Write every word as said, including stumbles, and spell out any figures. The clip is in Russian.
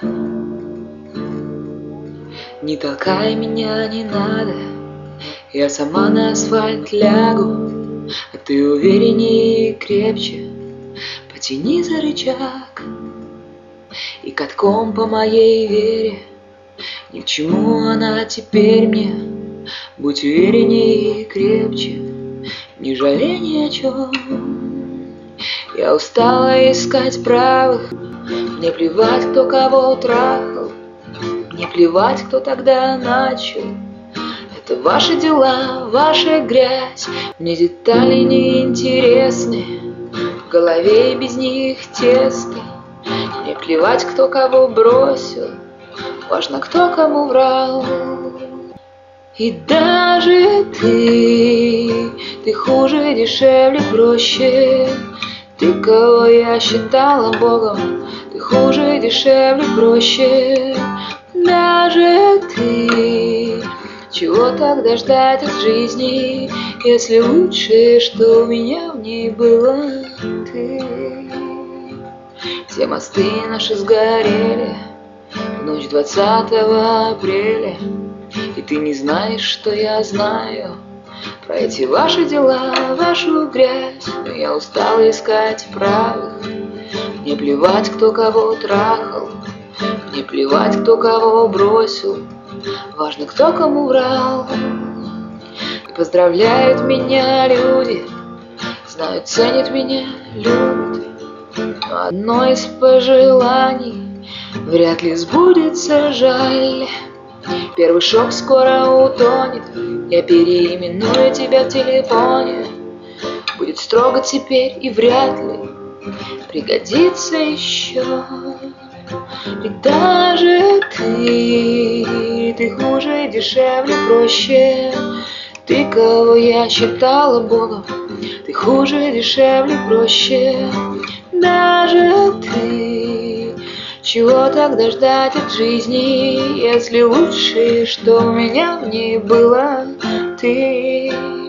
Не толкай меня, не надо, я сама на асфальт лягу, а ты увереннее и крепче потяни за рычаг. И катком по моей вере ни к чему она теперь мне. Будь увереннее и крепче, не жалей ни о чем. Я устала искать правых, мне плевать, кто кого трахал, мне плевать, кто тогда начал. Это ваши дела, ваша грязь, мне детали не интересны, в голове и без них тесно. Мне плевать, кто кого бросил, важно, кто кому врал. И даже ты, ты хуже, дешевле, проще. Ты, кого я считала Богом, ты хуже, дешевле, проще. Даже ты, чего тогда ждать от жизни, если лучшее, что у меня в ней было, ты. Все мосты наши сгорели в ночь двадцатого апреля, и ты не знаешь, что я знаю про эти ваши дела, вашу грязь. Но я устала искать правых, мне плевать, кто кого трахал, мне плевать, кто кого бросил, важно, кто кому врал. И поздравляют меня люди, знают, ценят меня, любят. Но одно из пожеланий вряд ли сбудется, жаль. Первый шок скоро утонет, я переименую тебя в телефоне. Будет строго теперь и вряд ли пригодится еще. И даже ты, ты хуже, дешевле, проще. Ты, кого я считала Богом, ты хуже, дешевле, проще. Даже ты, чего тогда ждать от жизни, если лучшее, что у меня в ней было, ты.